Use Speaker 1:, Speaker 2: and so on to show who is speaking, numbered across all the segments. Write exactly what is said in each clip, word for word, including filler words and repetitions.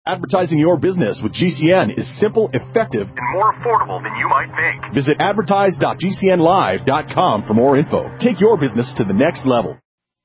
Speaker 1: Advertising your business with G C N is simple, effective, and more affordable than you might think. Visit advertise dot g c n live dot com for more info. Take your business to the next level.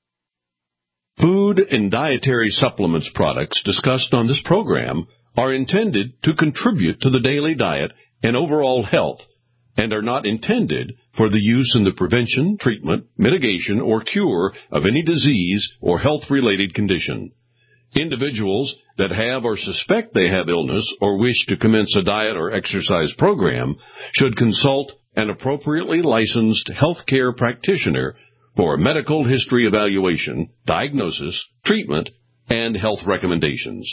Speaker 2: Food and dietary supplements products discussed on this program are intended to contribute to the daily diet and overall health and are not intended for the use in the prevention, treatment, mitigation, or cure of any disease or health-related condition. Individuals that have or suspect they have illness or wish to commence a diet or exercise program should consult an appropriately licensed healthcare practitioner for a medical history evaluation, diagnosis, treatment, and health recommendations.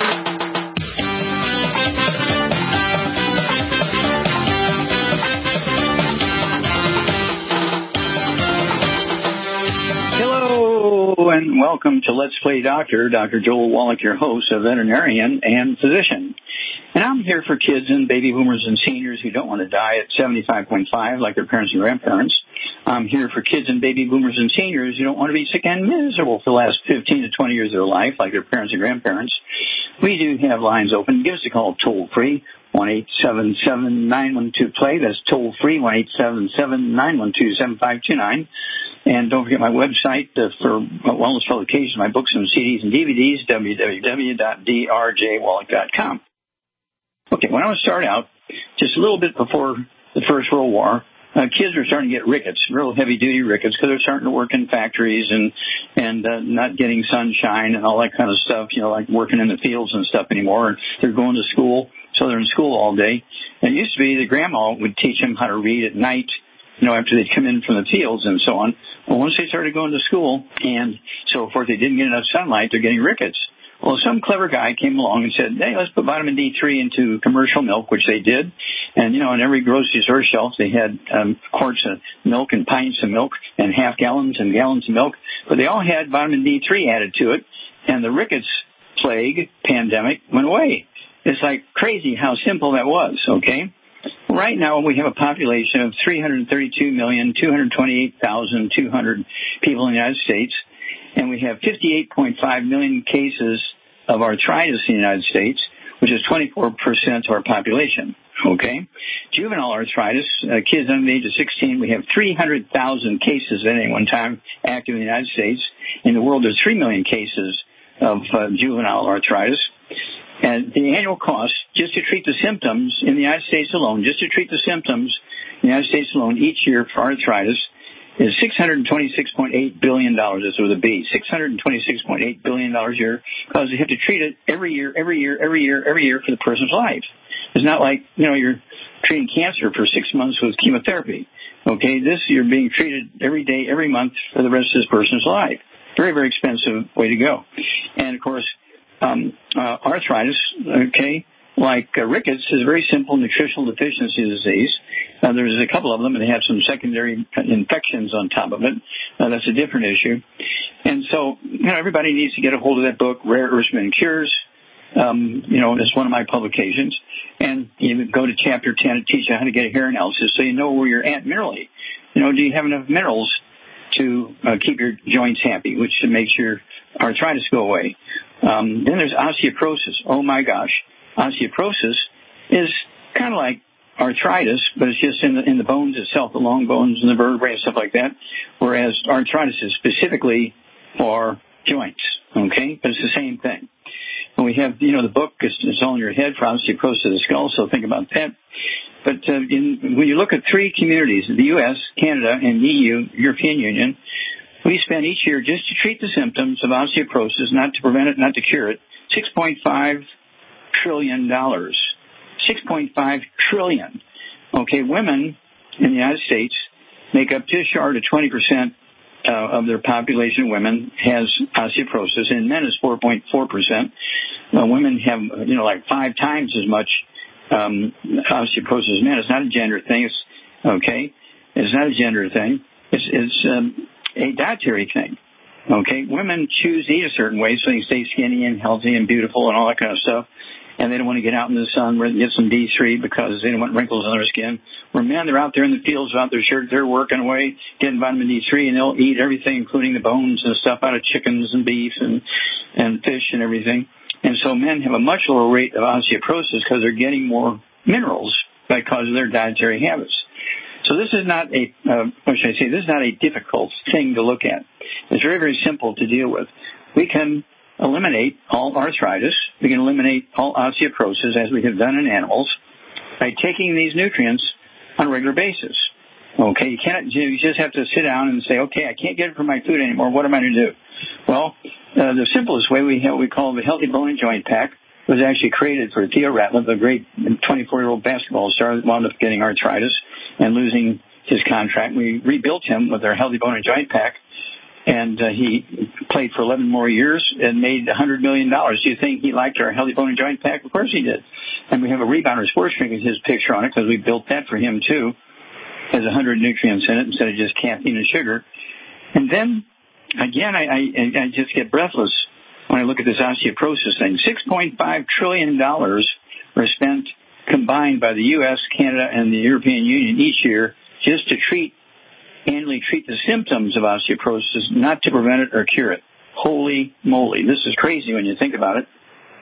Speaker 3: And welcome to Let's Play Doctor. Doctor Joel Wallach, your host, a veterinarian and physician. And I'm here for kids and baby boomers and seniors who don't want to die at seventy-five point five like their parents and grandparents. I'm here for kids and baby boomers and seniors who don't want to be sick and miserable for the last fifteen to twenty years of their life like their parents and grandparents. We do have lines open. Give us a call toll-free, one eight seven seven, nine one two, play. That's toll-free, one eight seven seven, nine one two, seven five two nine. And don't forget my website uh, for wellness publications, my books and C Ds and D V Ds, w w w dot d r j wallach dot com. Okay, when I was start out, just a little bit before the First World War, uh, kids were starting to get rickets, real heavy-duty rickets, because they're starting to work in factories and and uh, not getting sunshine and all that kind of stuff, you know, like working in the fields and stuff anymore. And they're going to school, so they're in school all day. And it used to be the grandma would teach them how to read at night, you know, after they'd come in from the fields and so on. Well, once they started going to school and so forth, they didn't get enough sunlight, they're getting rickets. Well, some clever guy came along and said, hey, let's put vitamin D three into commercial milk, which they did. And, you know, on every grocery store shelf, they had um, quarts of milk and pints of milk and half gallons and gallons of milk. But they all had vitamin D three added to it, and the rickets plague pandemic went away. It's like crazy how simple that was, okay? Right now, we have a population of three hundred thirty-two million, two hundred twenty-eight thousand, two hundred people in the United States, and we have fifty-eight point five million cases of arthritis in the United States, which is twenty-four percent of our population, okay? Juvenile arthritis, uh, kids under the age of sixteen, we have three hundred thousand cases at any one time active in the United States. In the world, there's three million cases of uh, juvenile arthritis. And the annual cost, just to treat the symptoms in the United States alone, just to treat the symptoms in the United States alone each year for arthritis is six hundred twenty-six point eight billion dollars. That's with a B, six hundred twenty-six point eight billion dollars a year, because they have to treat it every year, every year, every year, every year for the person's life. It's not like, you know, you're treating cancer for six months with chemotherapy. Okay, this, you're being treated every day, every month for the rest of this person's life. Very, very expensive way to go. And, of course, Um, uh, arthritis, okay, like uh, rickets, is a very simple nutritional deficiency disease. Uh, there's a couple of them, and they have some secondary infections on top of it. Uh, that's a different issue. And so, you know, everybody needs to get a hold of that book, Rare Earthsman Cures. Um, you know, it's one of my publications. And you go to chapter ten, it teaches you how to get a hair analysis so you know where you're at minerally. You know, do you have enough minerals to uh, keep your joints happy, which makes your arthritis go away? Um, then there's osteoporosis. Oh, my gosh. Osteoporosis is kind of like arthritis, but it's just in the, in the bones itself, the long bones and the vertebrae and stuff like that, whereas arthritis is specifically for joints, okay? But it's the same thing. And we have, you know, the book is, is all in your head for osteoporosis of the skull, so think about that. But uh, in, when you look at three communities, the U S, Canada, and E U, European Union, we spend each year, just to treat the symptoms of osteoporosis, not to prevent it, not to cure it, six point five trillion dollars. six point five trillion dollars. Okay, women in the United States make up just short of twenty percent uh, of their population. Women has osteoporosis, and men is four point four percent. Uh, women have, you know, like five times as much um, osteoporosis as men. It's not a gender thing. It's, okay, it's not a gender thing. It's, it's um, a dietary thing. Okay, women choose to eat a certain way so they can stay skinny and healthy and beautiful and all that kind of stuff. And they don't want to get out in the sun and get some D three because they don't want wrinkles on their skin. Where men, they're out there in the fields without their shirt, they're working away, getting vitamin D three, and they'll eat everything, including the bones and stuff out of chickens and beef and, and fish and everything. And so men have a much lower rate of osteoporosis because they're getting more minerals because of their dietary habits. So this is not a, uh, what should I say, this is not a difficult thing to look at. It's very, very simple to deal with. We can eliminate all arthritis. We can eliminate all osteoporosis, as we have done in animals, by taking these nutrients on a regular basis. Okay, you can't, you just have to sit down and say, okay, I can't get it from my food anymore. What am I going to do? Well, uh, the simplest way, we have what we call the Healthy Bone and Joint Pack. It was actually created for Theo Ratliff, a great twenty-four-year-old basketball star that wound up getting arthritis and losing his contract. We rebuilt him with our Healthy Bone and Joint Pack, and uh, he played for eleven more years and made one hundred million dollars. Do you think he liked our Healthy Bone and Joint Pack? Of course he did. And we have a Rebounder Sports Drink with his picture on it because we built that for him, too. It has one hundred nutrients in it instead of just caffeine and sugar. And then, again, I, I, I just get breathless when I look at this osteoporosis thing. six point five trillion dollars are spent combined by the U S, Canada, and the European Union each year just to treat, annually treat the symptoms of osteoporosis, not to prevent it or cure it. Holy moly. This is crazy when you think about it.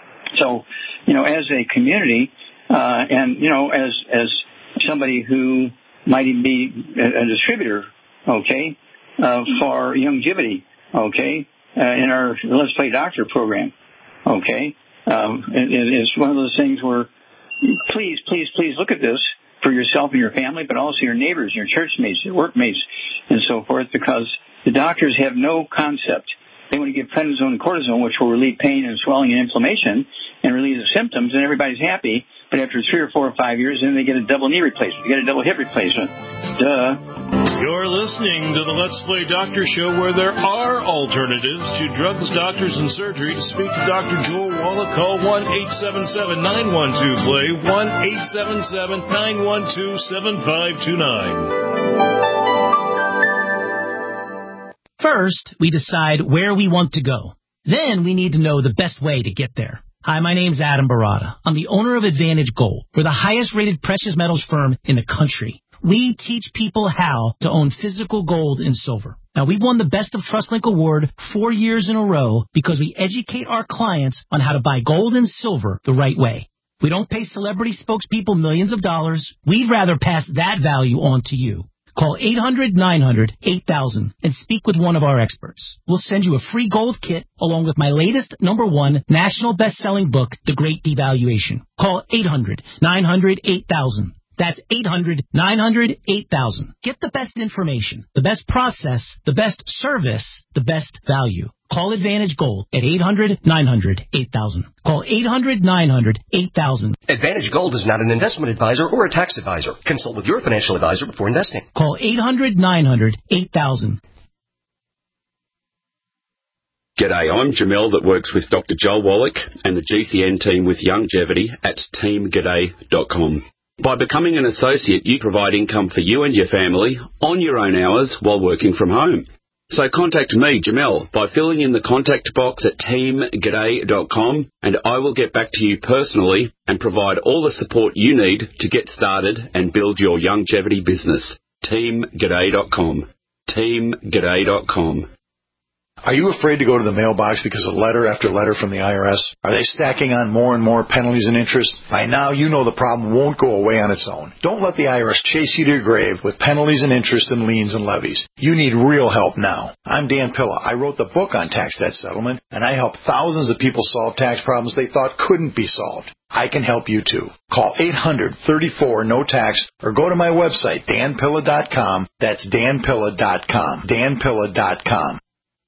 Speaker 3: So, you know, as a community, uh, and, you know, as, as somebody who might even be a, a distributor, okay, uh, for longevity, okay, uh, in our Let's Play Doctor program, okay. Um, it, it's one of those things where please, please, please look at this for yourself and your family, but also your neighbors, your church mates, your workmates, and so forth, because the doctors have no concept. They want to give prednisone and cortisone, which will relieve pain and swelling and inflammation and relieve the symptoms, and everybody's happy. But after three or four or five years, then they get a double knee replacement. They get a double hip replacement. Duh.
Speaker 4: You're listening to the Let's Play Doctor Show, where there are alternatives to drugs, doctors, and surgery. To speak to Doctor Joel Wallach, call one eight seven seven, nine one two, play, one eight seven seven, nine one two, seven five two nine.
Speaker 5: First, we decide where we want to go. Then we need to know the best way to get there. Hi, my name's Adam Barada. I'm the owner of Advantage Gold. We're the highest-rated precious metals firm in the country. We teach people how to own physical gold and silver. Now, we've won the Best of TrustLink Award four years in a row because we educate our clients on how to buy gold and silver the right way. We don't pay celebrity spokespeople millions of dollars. We'd rather pass that value on to you. Call eight hundred, nine hundred, eight thousand and speak with one of our experts. We'll send you a free gold kit along with my latest number one national best-selling book, The Great Devaluation. Call eight hundred, nine hundred, eight thousand. That's eight hundred, nine hundred, eight thousand. Get the best information, the best process, the best service, the best value. Call Advantage Gold at eight hundred, nine hundred, eight thousand. Call eight hundred, nine hundred, eight thousand.
Speaker 6: Advantage Gold is not an investment advisor or a tax advisor. Consult with your financial advisor before investing.
Speaker 5: Call eight hundred, nine hundred, eight thousand.
Speaker 7: G'day, I'm Jamel that works with Doctor Joel Wallach and the G C N team with Longevity at team g'day dot com. By becoming an associate, you provide income for you and your family on your own hours while working from home. So contact me, Jamel, by filling in the contact box at team g'day dot com, and I will get back to you personally and provide all the support you need to get started and build your longevity business. team g'day dot com. team g'day dot com.
Speaker 8: Are you afraid to go to the mailbox because of letter after letter from the I R S? Are they stacking on more and more penalties and interest? By now, you know the problem won't go away on its own. Don't let the I R S chase you to your grave with penalties and interest and liens and levies. You need real help now. I'm Dan Pilla. I wrote the book on tax debt settlement, and I help thousands of people solve tax problems they thought couldn't be solved. I can help you too. Call eight hundred, thirty-four, no tax or go to my website, dan pilla dot com. That's dan pilla dot com. dan pilla dot com.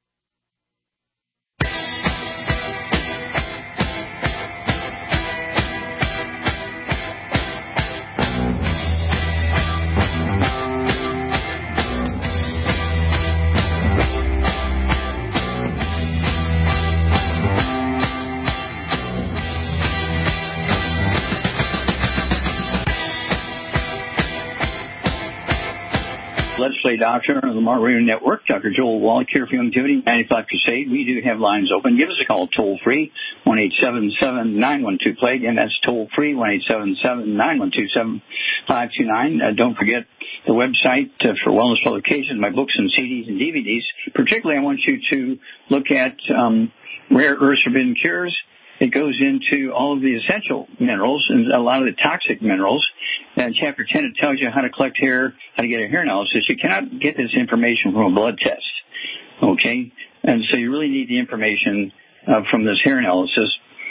Speaker 3: Let's Play Doctor on the Lamar Radio Network. Doctor Joel Wallach here for Longevity Manufactured Crusade. We do have lines open. Give us a call toll free, one eight seven seven, nine one two, play. Again, that's toll free, one eight seven seven, nine one two, seven five two nine. Uh, don't forget the website uh, for wellness publications, my books and C Ds and D V Ds. Particularly, I want you to look at um, Rare Earth Forbidden Cures it goes into all of the essential minerals and a lot of the toxic minerals. And chapter ten, it tells you how to collect hair, how to get a hair analysis. You cannot get this information from a blood test, okay? And so you really need the information uh, from this hair analysis.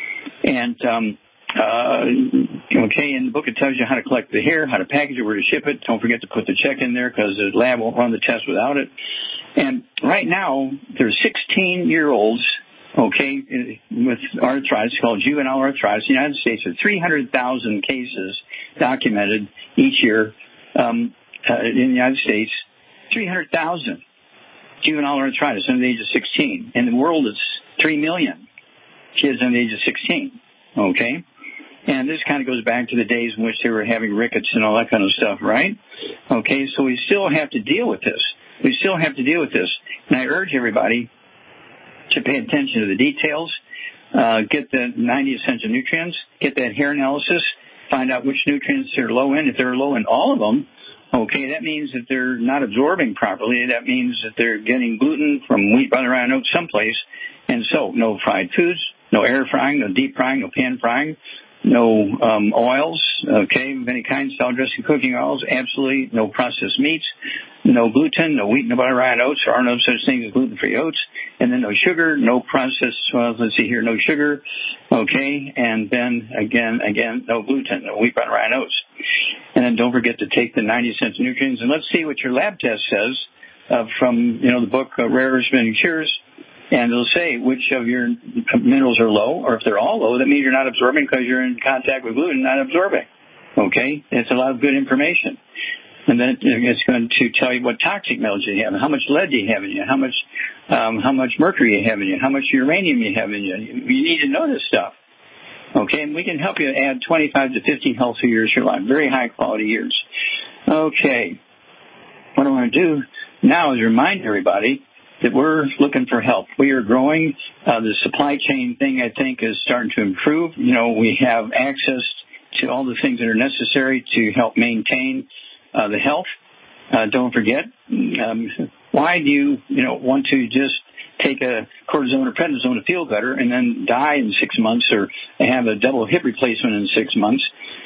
Speaker 3: And, um, uh, okay, in the book it tells you how to collect the hair, how to package it, where to ship it. Don't forget to put the check in there because the lab won't run the test without it. And right now, there's sixteen-year-olds, okay, with arthritis called juvenile arthritis. In the United States, there are three hundred thousand cases documented each year um, uh, in the United States. three hundred thousand juvenile arthritis under the age of sixteen. In the world, it's three million kids under the age of sixteen, okay? And this kind of goes back to the days in which they were having rickets and all that kind of stuff, right? Okay, so we still have to deal with this. We still have to deal with this. And I urge everybody to pay attention to the details, uh, get the ninety essential nutrients, get that hair analysis, find out which nutrients they're low in. If they're low in all of them, okay, that means that they're not absorbing properly. That means that they're getting gluten from wheat, butter, rye, and oats someplace. And so no fried foods, no air frying, no deep frying, no pan frying, no um, oils, okay, of any kind, salad dressing, cooking oils, absolutely no processed meats, no gluten, no wheat, no butter, rye, and oats. There are no such things as gluten-free oats. And then no sugar, no processed, well, let's see here, no sugar, okay, and then again, again, no gluten, no wheat, butter, rye, and oats. And then don't forget to take the ninety essential nutrients. And let's see what your lab test says uh, from, you know, the book uh, Rare Herbs and Cures. And it'll say which of your minerals are low, or if they're all low, that means you're not absorbing because you're in contact with gluten, not absorbing. Okay? It's a lot of good information. And then it's going to tell you what toxic metals you have, how much lead you have in you, how much um, how much mercury you have in you, how much uranium you have in you. You need to know this stuff. Okay? And we can help you add twenty-five to fifty healthy years to your life, very high quality years. Okay. What I want to do now is remind everybody that we're looking for help. We are growing. Uh, the supply chain thing, I think, is starting to improve. You know, we have access to all the things that are necessary to help maintain uh, the health. Uh, don't forget, um, why do you, you know, want to just take a cortisone or prednisone to feel better and then die in six months or have a double hip replacement in six months?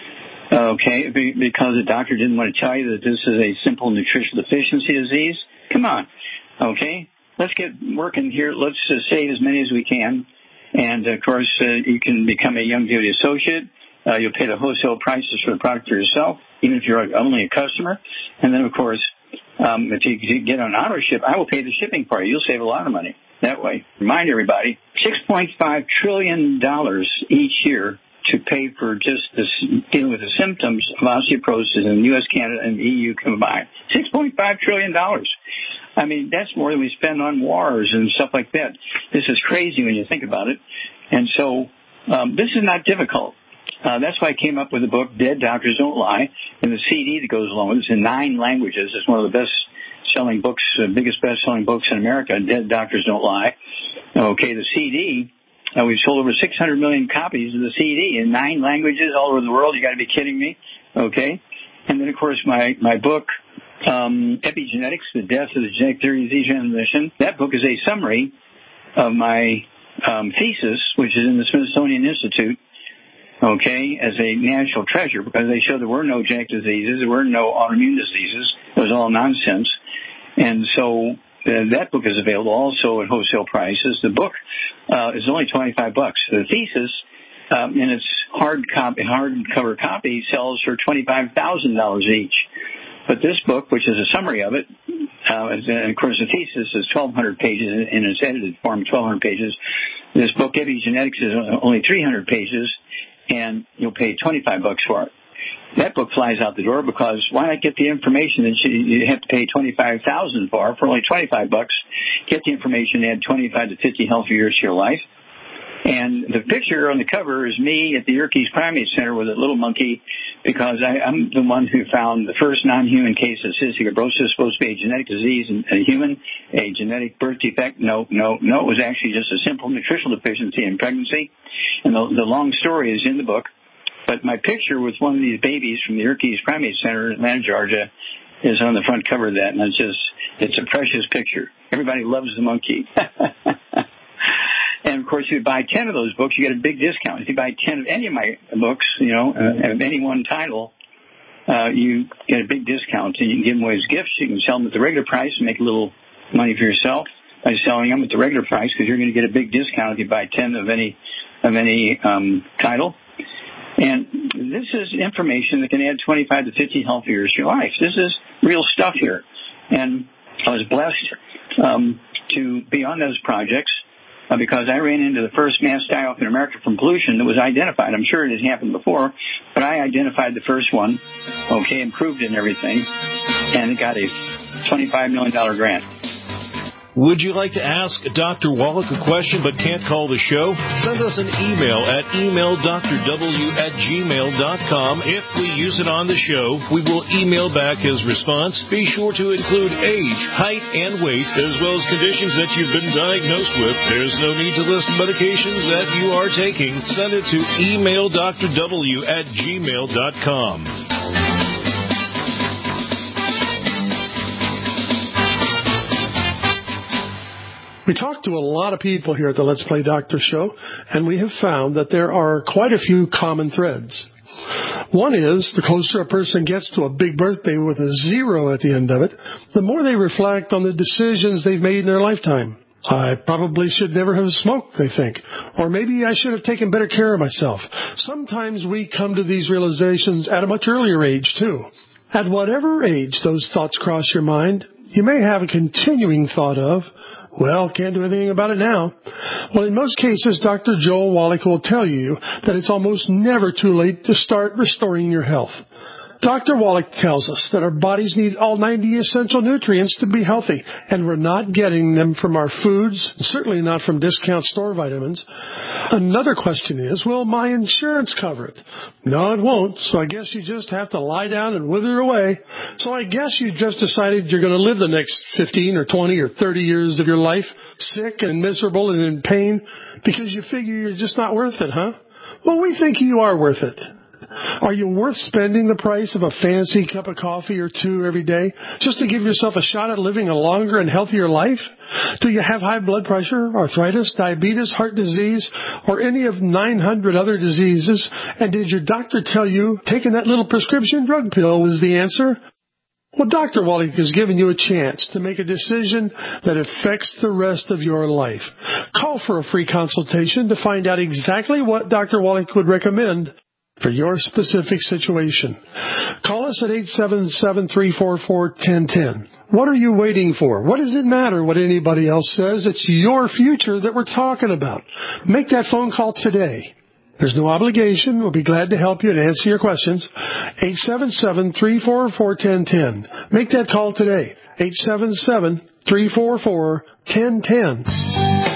Speaker 3: Okay, because the doctor didn't want to tell you that this is a simple nutritional deficiency disease? Come on, okay? Let's get working here. Let's uh, save as many as we can. And, of course, uh, you can become a Young Beauty associate. Uh, you'll pay the wholesale prices for the product for yourself, even if you're only a customer. And then, of course, um, if you get on auto ship, I will pay the shipping part. You'll save a lot of money that way. Remind everybody, six point five trillion dollars each year to pay for just this, dealing with the symptoms of osteoporosis in the U S, Canada, and the E U combined. six point five trillion dollars. I mean, that's more than we spend on wars and stuff like that. This is crazy when you think about it. And so um, this is not difficult. Uh, that's why I came up with the book, Dead Doctors Don't Lie, and the C D that goes along with it. It's in nine languages. It's one of the best-selling books, uh, biggest best-selling books in America, Dead Doctors Don't Lie. Okay, the C D, uh, we've sold over six hundred million copies of the C D in nine languages all over the world. You got to be kidding me. Okay? And then, of course, my, my book, Um, Epigenetics, The Death of the Genetic Theory of Disease Transmission. That book is a summary of my um, thesis, which is in the Smithsonian Institute, okay, as a national treasure, because they showed there were no genetic diseases, there were no autoimmune diseases. It was all nonsense. And so uh, that book is available also at wholesale prices. The book uh, is only twenty-five bucks. The thesis um, in its hard copy, hardcover copy sells for twenty-five thousand dollars each. But this book, which is a summary of it, uh, and of course the thesis is twelve hundred pages in its edited form, twelve hundred pages. This book, Epigenetics, is only three hundred pages, and you'll pay twenty-five bucks for it. That book flies out the door because why not get the information that you have to pay twenty-five thousand dollars for, for only twenty-five bucks, get the information, add twenty-five to fifty healthy years to your life. And the picture on the cover is me at the Yerkes Primate Center with a little monkey because I, I'm the one who found the first non-human case of cystic fibrosis, supposed to be a genetic disease in a human, a genetic birth defect. No, no, no. It was actually just a simple nutritional deficiency in pregnancy. And the, the long story is in the book. But my picture with one of these babies from the Yerkes Primate Center in Atlanta, Georgia, is on the front cover of that. And it's just, it's a precious picture. Everybody loves the monkey. And, of course, if you buy ten of those books, you get a big discount. If you buy ten of any of my books, you know, uh, of any one title, uh, you get a big discount. And you can give them away as gifts. You can sell them at the regular price and make a little money for yourself by selling them at the regular price, because you're going to get a big discount if you buy ten of any of any um, title. And this is information that can add twenty-five to fifty healthy years to your life. This is real stuff here. And I was blessed um, to be on those projects uh, because I ran into the first mass die-off in America from pollution that was identified. I'm sure it had happened before, but I identified the first one, okay, and proved it and everything, and it got a twenty-five million dollars grant.
Speaker 4: Would you like to ask Doctor Wallach a question but can't call the show? Send us an email at email d r w at gmail dot com. If we use it on the show, we will email back his response. Be sure to include age, height, and weight, as well as conditions that you've been diagnosed with. There's no need to list medications that you are taking. Send it to email d r w at gmail dot com.
Speaker 9: We talk to a lot of people here at the Let's Play Doctor show, and we have found that there are quite a few common threads. One is, the closer a person gets to a big birthday with a zero at the end of it, the more they reflect on the decisions they've made in their lifetime. I probably should never have smoked, they think. Or maybe I should have taken better care of myself. Sometimes we come to these realizations at a much earlier age, too. At whatever age those thoughts cross your mind, you may have a continuing thought of, well, can't do anything about it now. Well, in most cases, Doctor Joel Wallach will tell you that it's almost never too late to start restoring your health. Doctor Wallach tells us that our bodies need all ninety essential nutrients to be healthy, and we're not getting them from our foods, certainly not from discount store vitamins. Another question is, will my insurance cover it? No, it won't, so I guess you just have to lie down and wither away. So I guess you just decided you're going to live the next fifteen or twenty or thirty years of your life sick and miserable and in pain because you figure you're just not worth it, huh? Well, we think you are worth it. Are you worth spending the price of a fancy cup of coffee or two every day just to give yourself a shot at living a longer and healthier life? Do you have high blood pressure, arthritis, diabetes, heart disease, or any of nine hundred other diseases? And did your doctor tell you taking that little prescription drug pill was the answer? Well, Doctor Wallach has given you a chance to make a decision that affects the rest of your life. Call for a free consultation to find out exactly what Doctor Wallach would recommend for your specific situation. Call us at eight seven seven, three four four, one zero one zero. What are you waiting for? What does it matter what anybody else says? It's your future that we're talking about. Make that phone call today. There's no obligation. We'll be glad to help you and answer your questions. eight seven seven, three four four, one zero one zero. Make that call today. eight seven seven, three four four, one zero one zero.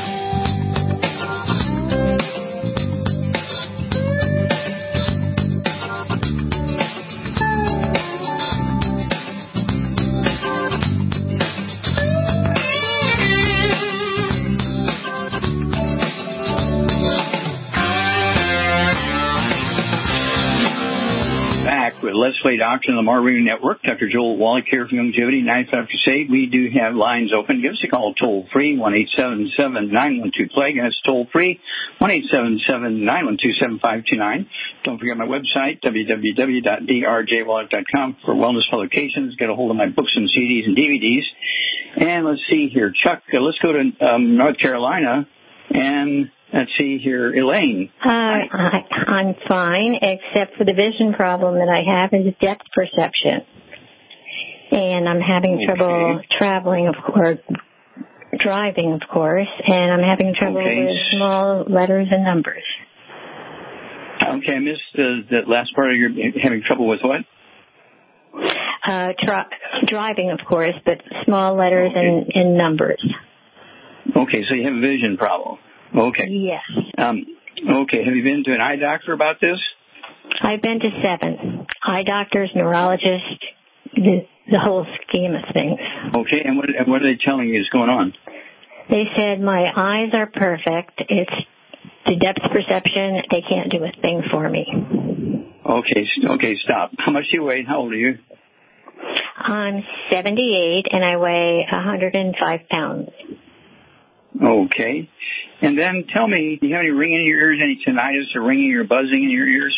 Speaker 3: Let's Play Doctor on the Mar Radio Network. Doctor Joel Wallach here from Longevity, ninety-five Crusade. We do have lines open. Give us a call toll-free, one eight seven seven, nine one two, plague. That's toll-free, one eight seven seven, nine one two, seven five two nine. Don't forget my website, w w w dot d r j wallach dot com, for wellness publications. Get a hold of my books and C Ds and D V Ds. And let's see here. Chuck, uh, let's go to um, North Carolina. And let's see here, Elaine.
Speaker 10: Uh, I, I'm fine, except for the vision problem that I have is depth perception. And I'm having okay. trouble traveling, of course, driving, of course, and I'm having trouble okay. with small letters and numbers.
Speaker 3: Okay, I missed the, the last part of your having trouble with what?
Speaker 10: Uh, tra- driving, of course, but small letters okay. and, and numbers.
Speaker 3: Okay, so you have a vision problem. Okay.
Speaker 10: Yes.
Speaker 3: Um, okay, have you been to an eye doctor about this?
Speaker 10: I've been to seven. Eye doctors, neurologists, the, the whole scheme of things.
Speaker 3: Okay, and what, and what are they telling you is going on?
Speaker 10: They said my eyes are perfect. It's the depth perception. They can't do a thing for me.
Speaker 3: Okay, okay, stop. How much do you weigh? How old are you?
Speaker 10: I'm seventy-eight, and I weigh one hundred five pounds.
Speaker 3: Okay. And then tell me, do you have any ringing in your ears, any tinnitus or ringing or buzzing in your ears?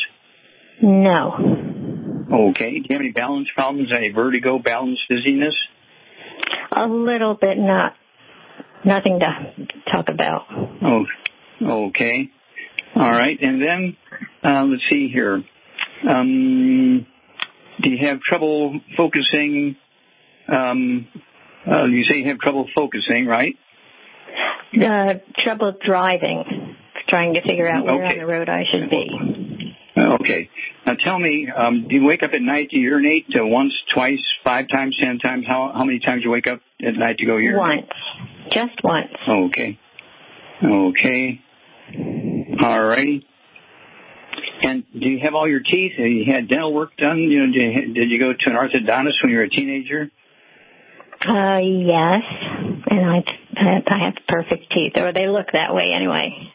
Speaker 10: No.
Speaker 3: Okay. Do you have any balance problems, any vertigo, balance, dizziness?
Speaker 10: A little bit, not nothing to talk about.
Speaker 3: Oh, okay. All right. And then, uh, let's see here. Um, do you have trouble focusing? Um, uh, you say you have trouble focusing, right?
Speaker 10: Uh, trouble driving, trying to figure out where
Speaker 3: okay.
Speaker 10: on the road I should be.
Speaker 3: Okay. Now tell me, um, do you wake up at night to urinate uh, once, twice, five times, ten times? How how many times do you wake up at night to go urinate?
Speaker 10: Once. Just once.
Speaker 3: Okay. Okay. All righty. And do you have all your teeth? Have you had dental work done? You know, did you, did you go to an orthodontist when you were a teenager?
Speaker 10: Uh, yes. And I I have perfect teeth, or they look that way anyway.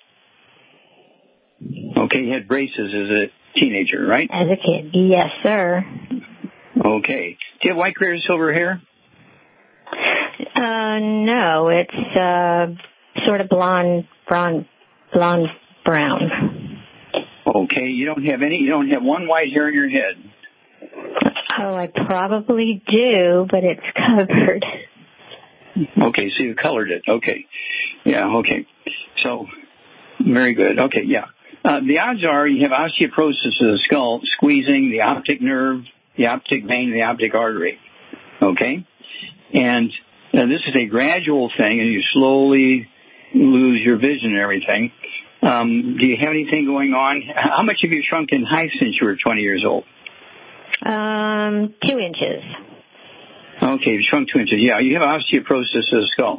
Speaker 3: Okay, you had braces as a teenager, right?
Speaker 10: As a kid, yes, sir.
Speaker 3: Okay. Do you have white, clear, and silver hair?
Speaker 10: Uh, no, it's uh sort of blonde, blonde, blonde brown.
Speaker 3: Okay, you don't have any. You don't have one white hair in your head.
Speaker 10: Oh, I probably do, but it's covered.
Speaker 3: Okay, so you colored it. Okay, yeah. Okay, so very good. Okay, yeah. Uh, the odds are you have osteoporosis of the skull, squeezing the optic nerve, the optic vein, the optic artery. Okay? And uh, this is a gradual thing, and you slowly lose your vision and everything. Um, do you have anything going on? How much have you shrunk in height since you were twenty years old?
Speaker 10: Um, two inches.
Speaker 3: Okay, you've shrunk two inches. Yeah, you have osteoporosis of the skull.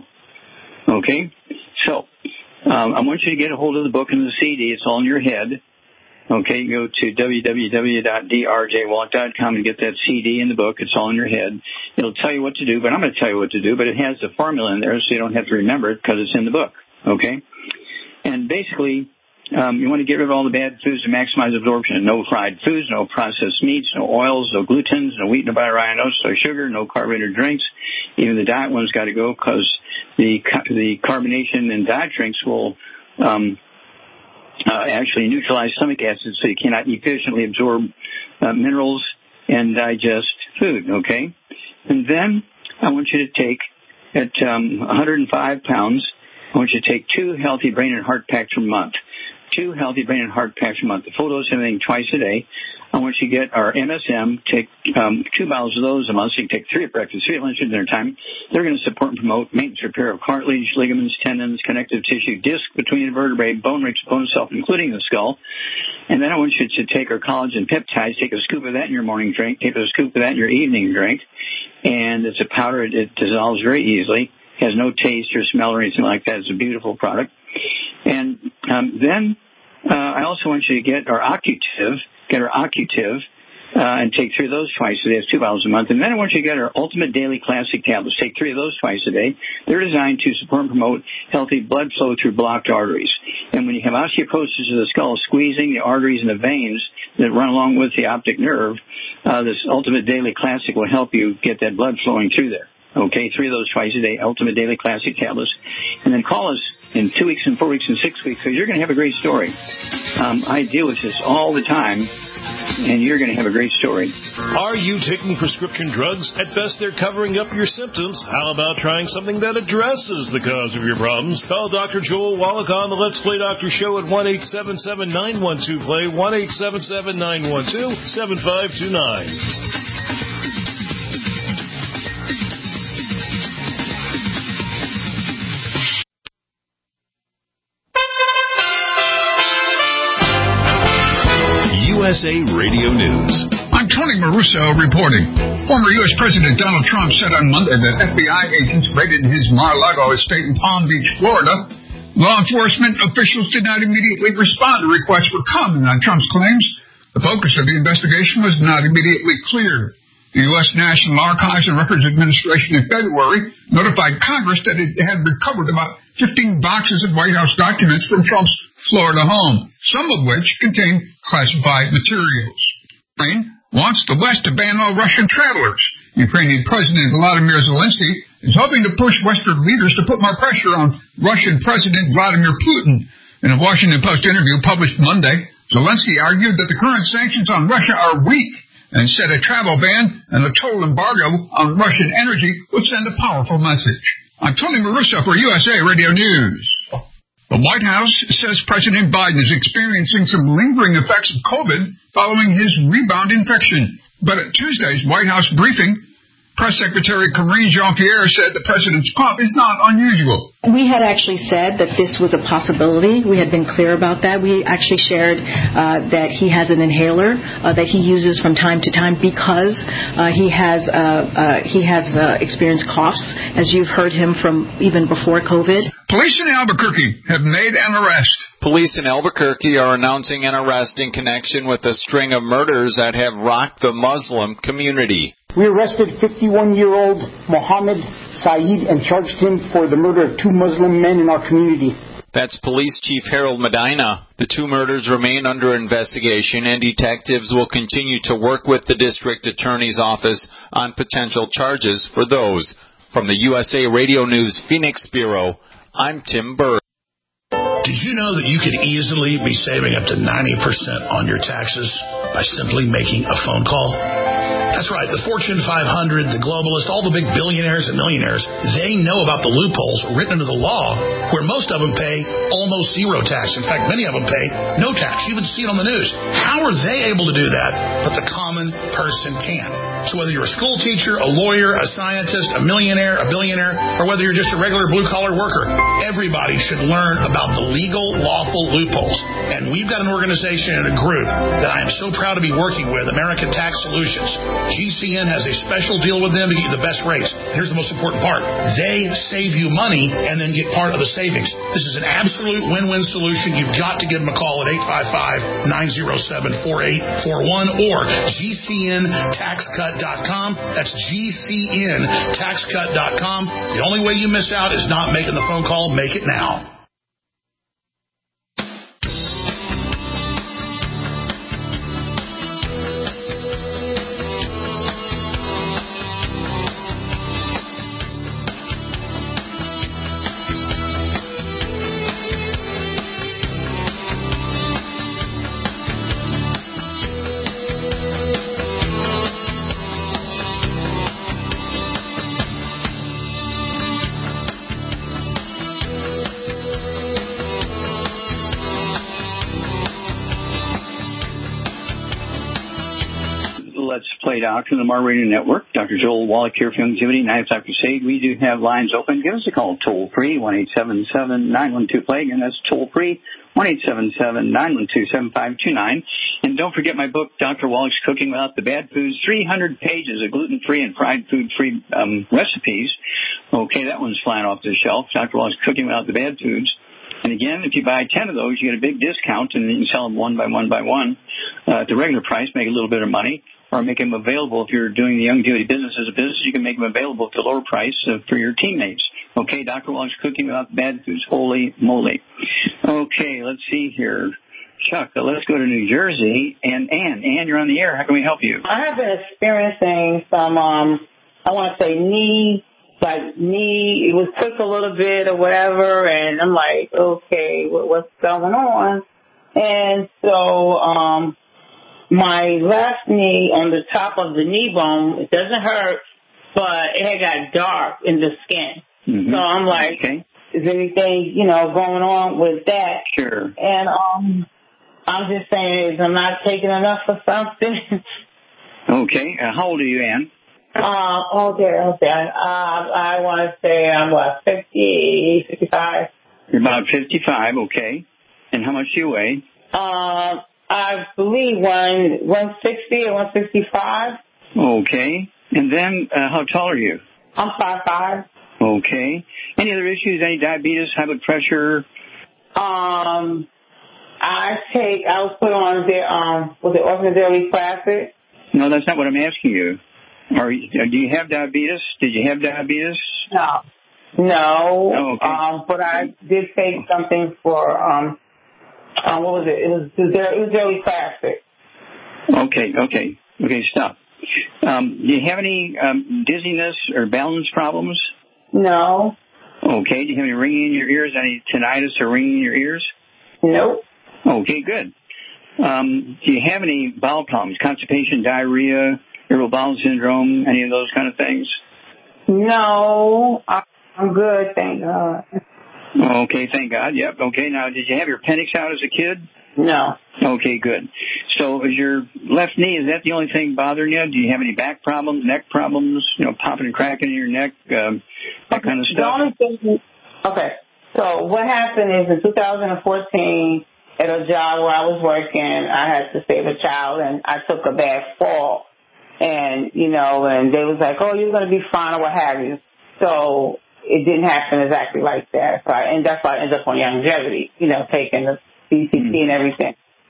Speaker 3: Okay? So, Um, I want you to get a hold of the book and the C D. It's all in your head. Okay, you go to w w w dot d r j wallach dot com and get that C D and the book. It's all in your head. It'll tell you what to do, but I'm going to tell you what to do, but it has the formula in there so you don't have to remember it because it's in the book. Okay? And basically, um, you want to get rid of all the bad foods to maximize absorption. No fried foods, no processed meats, no oils, no glutens, no wheat, no butter, ryenos, no sugar, no carbonated drinks. Even the diet one's got to go because the the carbonation in diet drinks will um, uh, actually neutralize stomach acid, so you cannot efficiently absorb uh, minerals and digest food. Okay, and then I want you to take at um, one hundred five pounds. I want you to take two healthy brain and heart packs per month. Two healthy brain and heart packs a month. The full dose of everything twice a day. I want you to get our M S M, take um, two bottles of those a month, so you can take three at breakfast, three at lunch, and dinner time. They're going to support and promote maintenance, repair of cartilage, ligaments, tendons, connective tissue, disc between the vertebrae, bone-rich bone itself, including the skull. And then I want you to take our collagen peptides, take a scoop of that in your morning drink, take a scoop of that in your evening drink. And it's a powder. It, it dissolves very easily, has no taste or smell or anything like that. It's a beautiful product. And um, then uh, I also want you to get our Occutive, get our Occutive, uh, and take three of those twice a day. It's two bottles a month. And then I want you to get our Ultimate Daily Classic tablets. Take three of those twice a day. They're designed to support and promote healthy blood flow through blocked arteries. And when you have osteoporosis of the skull, squeezing the arteries and the veins that run along with the optic nerve, uh, this Ultimate Daily Classic will help you get that blood flowing through there. Okay, three of those twice a day, Ultimate Daily Classic tablets. And then call us in two weeks and four weeks and six weeks because you're going to have a great story. Um, I deal with this all the time, and you're going to have a great story.
Speaker 4: Are you taking prescription drugs? At best, they're covering up your symptoms. How about trying something that addresses the cause of your problems? Call Doctor Joel Wallach on the Let's Play Doctor Show at one eight seven seven, nine one two, play, one eight seven seven, nine one two, seven five two nine.
Speaker 11: U S A Radio News.
Speaker 12: I'm Tony Maruso reporting. Former U S President Donald Trump said on Monday that F B I agents raided his Mar-a-Lago estate in Palm Beach, Florida. Law enforcement officials did not immediately respond to requests for comment on Trump's claims. The focus of the investigation was not immediately clear. The U S National Archives and Records Administration in February notified Congress that it had recovered about fifteen boxes of White House documents from Trump's Florida home, some of which contain classified materials. Ukraine wants the West to ban all Russian travelers Ukrainian President Vladimir Zelensky is hoping to push Western leaders to put more pressure on Russian President Vladimir Putin. In a Washington Post interview published Monday, Zelensky argued that the current sanctions on Russia are weak and said a travel ban and a total embargo on Russian energy would send a powerful message. I'm Tony Maruso for U S A Radio News. The White House says President Biden is experiencing some lingering effects of COVID following his rebound infection. But at Tuesday's White House briefing, Press Secretary Karine Jean-Pierre said the president's cough is not unusual.
Speaker 13: We had actually said that this was a possibility. We had been clear about that. We actually shared uh, that he has an inhaler uh, that he uses from time to time because uh, he has uh, uh, he has uh, experienced coughs, as you've heard him from even before COVID.
Speaker 12: Police in Albuquerque have made an arrest.
Speaker 14: Police in Albuquerque are announcing an arrest in connection with a string of murders that have rocked the Muslim community.
Speaker 15: We arrested fifty-one-year-old Mohammed Saeed and charged him for the murder of two Muslim men in our community.
Speaker 14: That's Police Chief Harold Medina. The two murders remain under investigation, and detectives will continue to work with the District Attorney's Office on potential charges for those. From the U S A Radio News Phoenix Bureau, I'm Tim Burr.
Speaker 16: Did you know that you could easily be saving up to ninety percent on your taxes by simply making a phone call? That's right. The Fortune five hundred, the globalists, all the big billionaires and millionaires, they know about the loopholes written into the law where most of them pay almost zero tax. In fact, many of them pay no tax. You even see it on the news. How are they able to do that, but the common person can? So whether you're a school teacher, a lawyer, a scientist, a millionaire, a billionaire, or whether you're just a regular blue-collar worker, everybody should learn about the legal, lawful loopholes. And we've got an organization and a group that I am so proud to be working with, American Tax Solutions. G C N has a special deal with them to get you the best rates. Here's the most important part. They save you money and then get part of the savings. This is an absolute win-win solution. You've got to give them a call at eight five five, nine oh seven, four eight four one or G C N tax cut dot com. That's G C N tax cut dot com. The only way you miss out is not making the phone call. Make it now.
Speaker 3: Doctor, the Mar Radio Network. Doctor Joel Wallach here for Longevity, ninety-five Crusade. We do have lines open. Give us a call toll free, one eight seven seven, nine one two, plague, and that's toll free, one eight seven seven, nine one two, seven five two nine. And don't forget my book, Doctor Wallach's Cooking Without the Bad Foods, three hundred pages of gluten-free and fried food-free um, recipes. Okay, that one's flying off the shelf. Doctor Wallach's Cooking Without the Bad Foods. And again, if you buy ten of those, you get a big discount, and you can sell them one by one by one uh, at the regular price, make a little bit of money. Or make them available if you're doing the longevity business as a business. You can make them available at the lower price uh, for your teammates. Okay, Doctor Wallach's Cooking Without Bad Foods. Holy moly. Okay, let's see here. Chuck, uh, let's go to New Jersey. And Ann, Ann, you're on the air. How can we help you?
Speaker 17: I have been experiencing some, um, I want to say knee, like knee, it was took a little bit or whatever, and I'm like, okay, what, what's going on? And so, um, my left knee on the top of the knee bone, it doesn't hurt, but it had got dark in the skin. Mm-hmm. So I'm like, okay. Is anything, you know, going on with that?
Speaker 3: Sure.
Speaker 17: And um, I'm just saying, is I'm not taking enough or something?
Speaker 3: Okay. Uh, how old are you, Ann?
Speaker 17: Uh, okay, okay. Uh, I want to say I'm, what, fifty, fifty-five?
Speaker 3: You're about fifty-five, okay. And how much do you weigh?
Speaker 17: Uh, I believe one, one sixty or one sixty-five.
Speaker 3: Okay. And then, uh, how tall are you?
Speaker 17: I'm five five.
Speaker 3: Okay. Any other issues? Any diabetes, high blood pressure?
Speaker 17: Um, I take, I was put on the, um, was it Orthodox Classic?
Speaker 3: No, that's not what I'm asking you. Are you, do you have diabetes? Did you have diabetes?
Speaker 17: No. No.
Speaker 3: Oh, okay.
Speaker 17: Um, but I did take something for, um, um, what was it? It was, it was Daily Classic.
Speaker 3: Okay, okay. Okay, stop. Um, do you have any um, dizziness or balance problems?
Speaker 17: No.
Speaker 3: Okay. Do you have any ringing in your ears? Any tinnitus or ringing in your ears?
Speaker 17: Nope.
Speaker 3: Okay, good. Um, do you have any bowel problems? Constipation, diarrhea, irritable bowel syndrome, any of those kind of things?
Speaker 17: No. I'm good, thank God.
Speaker 3: Okay, thank God. Yep. Okay. Now, did you have your appendix out as a kid?
Speaker 17: No.
Speaker 3: Okay, good. So is your left knee, is that the only thing bothering you? Do you have any back problems, neck problems, you know, popping and cracking in your neck, um, that kind of stuff?
Speaker 17: The only thing, okay, so what happened is in two thousand fourteen, at a job where I was working, I had to save a child, and I took a bad fall. And, you know, and they was like, oh, you're going to be fine or what have you. So it didn't happen exactly like that. So I, and that's why I ended up on longevity, you know, taking the B C T and everything.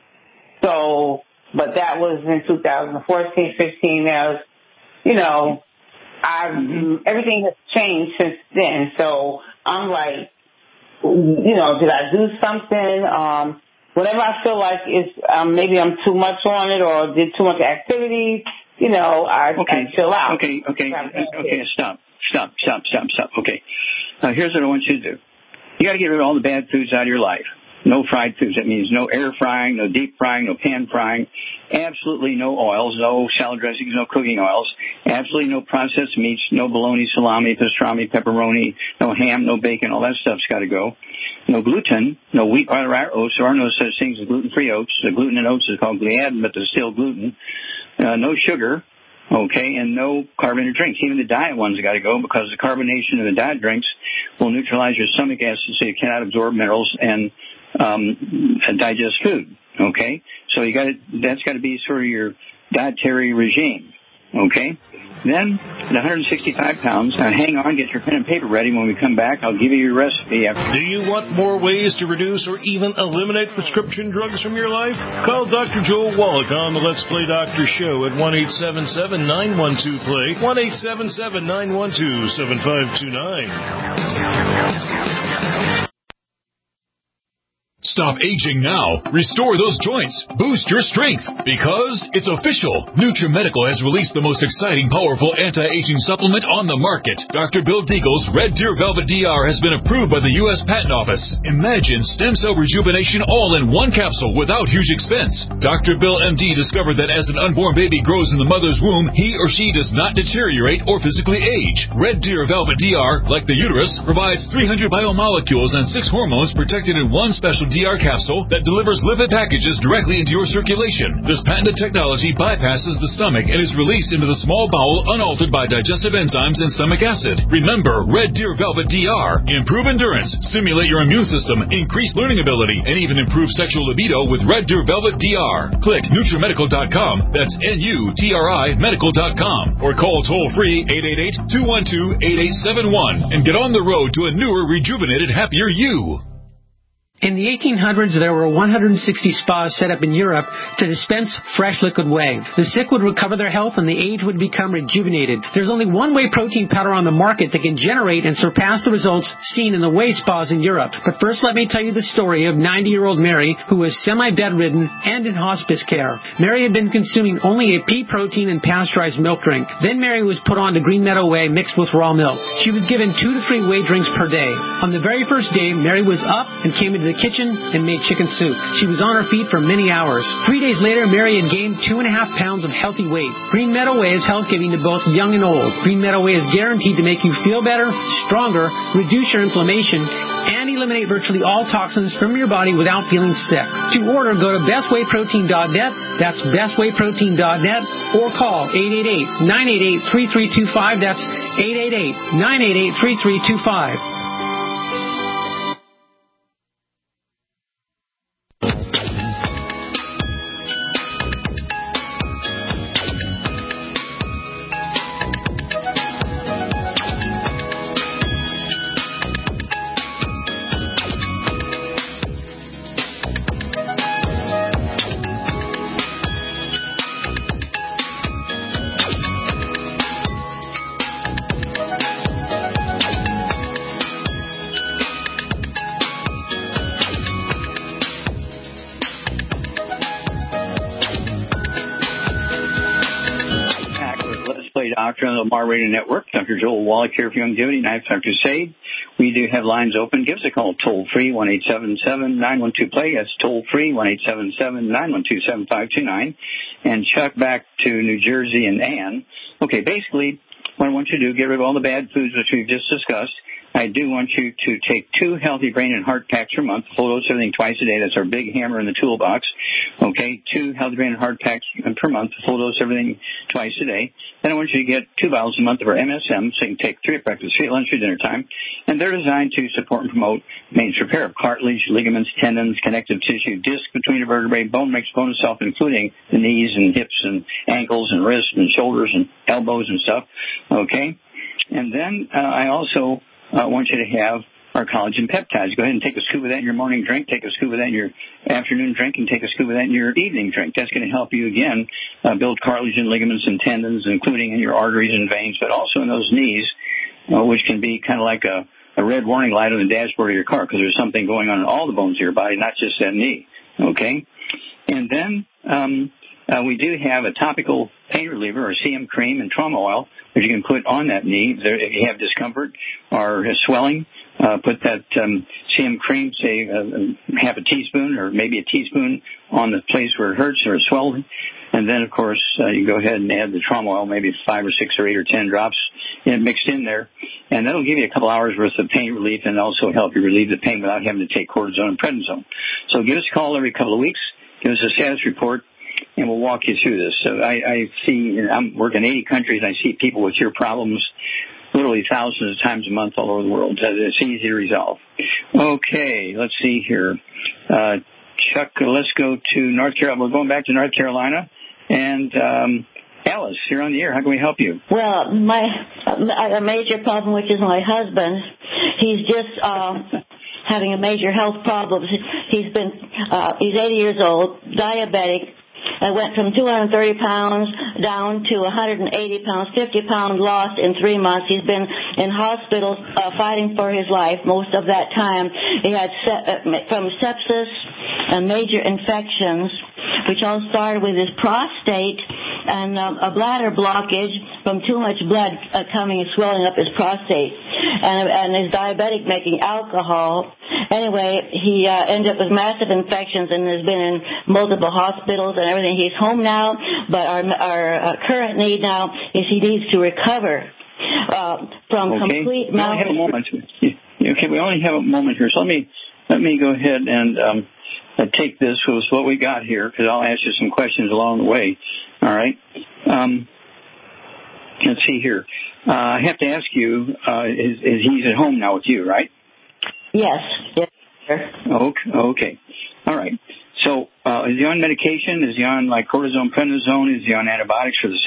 Speaker 17: So, but that was in two thousand fourteen, fifteen. Now, you know, I everything has changed since then. So I'm like, you know, did I do something? Um, whenever I feel like it's um, maybe I'm too much on it or did too much activity, you know, I,
Speaker 3: okay.
Speaker 17: I chill out.
Speaker 3: Okay, okay, okay. Stop, stop, stop, stop, stop. Okay. Now here's what I want you to do. You got to get rid of all the bad foods out of your life. No fried foods. That means no air frying, no deep frying, no pan frying. Absolutely no oils, no salad dressings, no cooking oils. Absolutely no processed meats, no bologna, salami, pastrami, pepperoni, no ham, no bacon. All that stuff's got to go. No gluten, no wheat, or oats. There are no such things as gluten-free oats. The gluten in oats is called gliadin, but there's still gluten. Uh, no sugar. Okay, and no carbonated drinks. Even the diet ones got to go because the carbonation of the diet drinks will neutralize your stomach acid so you cannot absorb minerals and um, digest food. Okay, so you got to, that's got to be sort of your dietary regime. Okay, then at one hundred sixty-five pounds, now hang on, get your pen and paper ready. When we come back, I'll give you your recipe.
Speaker 4: Do you want more ways to reduce or even eliminate prescription drugs from your life? Call Doctor Joel Wallach on the Let's Play Doctor Show at one eight seven seven, nine one two, play, one eight seven seven, nine one two, seven five two nine.
Speaker 11: Stop aging now. Restore those joints. Boost your strength. Because it's official. NutriMedical has released the most exciting, powerful anti-aging supplement on the market. Doctor Bill Deagle's Red Deer Velvet D R has been approved by the U S Patent Office. Imagine stem cell rejuvenation all in one capsule without huge expense. Doctor Bill M D discovered that as an unborn baby grows in the mother's womb, he or she does not deteriorate or physically age. Red Deer Velvet D R, like the uterus, provides three hundred biomolecules and six hormones protected in one special D R capsule that delivers lipid packages directly into your circulation. This patented technology bypasses the stomach and is released into the small bowel unaltered by digestive enzymes and stomach acid. Remember, Red Deer Velvet D R. Improve endurance, stimulate your immune system, increase learning ability, and even improve sexual libido with Red Deer Velvet D R. Click NutriMedical dot com. That's N U T R I medical dot com. Or call toll-free eight eight eight, two one two, eight eight seven one and get on the road to a newer, rejuvenated, happier you.
Speaker 18: In the eighteen hundreds, there were one hundred sixty spas set up in Europe to dispense fresh liquid whey. The sick would recover their health and the aged would become rejuvenated. There's only one whey protein powder on the market that can generate and surpass the results seen in the whey spas in Europe. But first, let me tell you the story of ninety-year-old Mary, who was semi-bedridden and in hospice care. Mary had been consuming only a pea protein and pasteurized milk drink. Then Mary was put on to Green Meadow Whey mixed with raw milk. She was given two to three whey drinks per day. On the very first day, Mary was up and came into the kitchen and made chicken soup. She was on her feet for many hours. Three days later, Mary had gained two and a half pounds of healthy weight. Green Meadow Whey is health-giving to both young and old. Green Meadow Whey is guaranteed to make you feel better, stronger, reduce your inflammation, and eliminate virtually all toxins from your body without feeling sick. To order, go to best whey protein dot net. That's best whey protein dot net or call eight eight eight, nine eight eight, three three two five. That's eight eight eight, nine eight eight, three three two five.
Speaker 3: Play Doctor on the Mar Radio Network. Doctor Joel Wallach here for Longevity, Knife Time Crusade. We do have lines open. Give us a call toll-free, one eight seven seven, nine one two, play. That's toll-free, one eight seven seven, nine one two, seven five two nine. And Chuck, back to New Jersey and Ann. Okay, basically, what I want you to do, get rid of all the bad foods which we've just discussed. I do want you to take two healthy brain and heart packs per month, full dose everything twice a day. That's our big hammer in the toolbox. Okay, two healthy brain and heart packs per month, full dose everything twice a day. Then I want you to get two bottles a month of our M S M, so you can take three at breakfast, three at lunch, three at dinner time. And they're designed to support and promote maintenance repair of cartilage, ligaments, tendons, connective tissue, disc between the vertebrae, bone makes bone itself, including the knees and hips and ankles and wrists and shoulders and elbows and stuff. Okay, and then uh, I also I uh, want you to have our collagen peptides. Go ahead and take a scoop of that in your morning drink, take a scoop of that in your afternoon drink, and take a scoop of that in your evening drink. That's going to help you, again, uh, build cartilage and ligaments and tendons, including in your arteries and veins, but also in those knees, uh, which can be kind of like a, a red warning light on the dashboard of your car, because there's something going on in all the bones of your body, not just that knee. Okay? And then um, uh, we do have a topical pain reliever, or C M cream and trauma oil, which you can put on that knee if you have discomfort or swelling. Uh, put that um, C M cream, say uh, half a teaspoon or maybe a teaspoon on the place where it hurts or it's swelling. And then, of course, uh, you go ahead and add the trauma oil, maybe five or six or eight or ten drops and mixed in there. And that'll give you a couple hours worth of pain relief and also help you relieve the pain without having to take cortisone and prednisone. So give us a call every couple of weeks. Give us a status report, and we'll walk you through this. So I, I see, I'm working in eighty countries, and I see people with your problems literally thousands of times a month all over the world. It's easy to resolve. Okay, let's see here. Uh, Chuck, let's go to North Carolina. We're going back to North Carolina. And um, Alice, you're on the air. How can we help you?
Speaker 19: Well, my a major problem, which is my husband, he's just uh, having a major health problem. He's been uh, he's eighty years old, diabetic. I went from two hundred thirty pounds down to one hundred eighty pounds, fifty pounds lost in three months. He's been in hospital uh, fighting for his life most of that time. He had se- uh, from sepsis and major infections, which all started with his prostate and um, a bladder blockage from too much blood uh, coming and swelling up his prostate, and, and his diabetic making alcohol. Anyway, he uh, ended up with massive infections and has been in multiple hospitals and everything. He's home now, but our, our uh, current need now is he needs to recover uh, from
Speaker 3: okay.
Speaker 19: complete
Speaker 3: we only have a moment. Okay, we only have a moment here, so let me let me go ahead and um, uh, take this with what we got here, because I'll ask you some questions along the way. All right. Um, let's see here. Uh, I have to ask you: uh, is, is he's at home now with you, right?
Speaker 19: Yes. Yes, sir.
Speaker 3: Okay. Okay. All right. So, uh, is he on medication? Is he on, like, cortisone, prednisone? Is he on antibiotics for the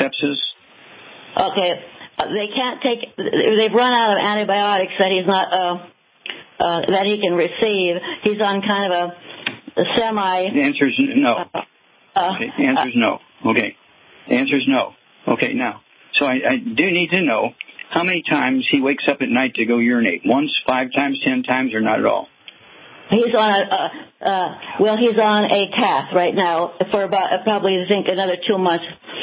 Speaker 3: sepsis?
Speaker 19: Okay. Uh, they can't take, they've run out of antibiotics that he's not, uh, uh, that he can receive. He's on kind of a, a semi.
Speaker 3: The answer is no.
Speaker 19: Uh,
Speaker 3: okay. The answer is no. Okay. The answer is no. Okay, now, so I, I do need to know how many times he wakes up at night to go urinate. Once, five times, ten times, or not at all?
Speaker 19: He's on a, uh, uh, well, he's on a cath right now for about, uh, probably, I think, another two months.